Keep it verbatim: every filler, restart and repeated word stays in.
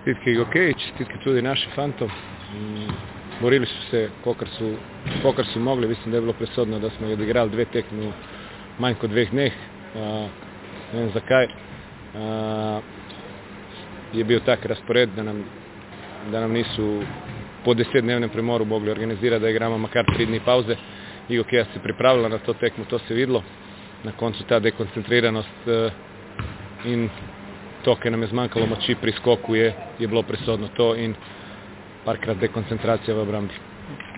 čestitke Igokeji, čestitke tudi našim fantom. Borili su se kokar su, kokar su mogli, mislim da je bilo presodno da smo odigrali dve tekme u manj kot dveh dneh. Ne vem zakaj. Je bil tak raspored da nam, da nam nisu po desetdnevnem premoru mogli organizirati da igramo makar tri dni pauze. Igokeja se pripravila na to tekmu, to se videlo. Na koncu ta dekoncentriranost in to, ker nam je zmanjkalo moči pri skoku, je, je bilo presodno to in parkrat dekoncentracija v obrambi.